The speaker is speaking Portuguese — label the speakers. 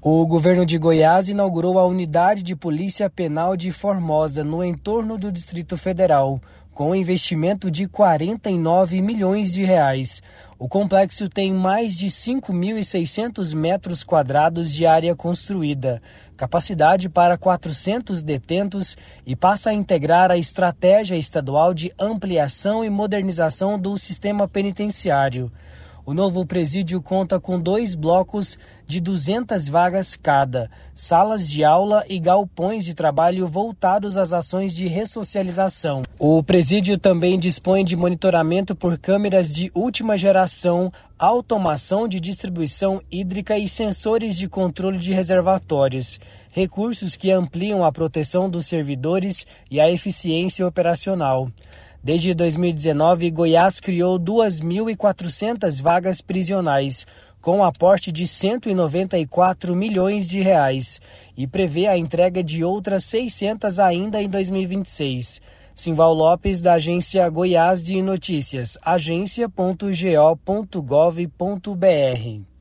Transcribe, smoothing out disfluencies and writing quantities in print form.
Speaker 1: O governo de Goiás inaugurou a unidade de polícia penal de Formosa, no entorno do Distrito Federal, com investimento de 49 milhões de reais. O complexo tem mais de 5.600 metros quadrados de área construída, capacidade para 400 detentos e passa a integrar a estratégia estadual de ampliação e modernização do sistema penitenciário. O novo presídio conta com 2 blocos de 200 vagas cada, salas de aula e galpões de trabalho voltados às ações de ressocialização. O presídio também dispõe de monitoramento por câmeras de última geração, automação de distribuição hídrica e sensores de controle de reservatórios, recursos que ampliam a proteção dos servidores e a eficiência operacional. Desde 2019, Goiás criou 2.400 vagas prisionais, com aporte de 194 milhões de reais, e prevê a entrega de outras 600 ainda em 2026. Simval Lopes, da Agência Goiás de Notícias, agência.go.gov.br.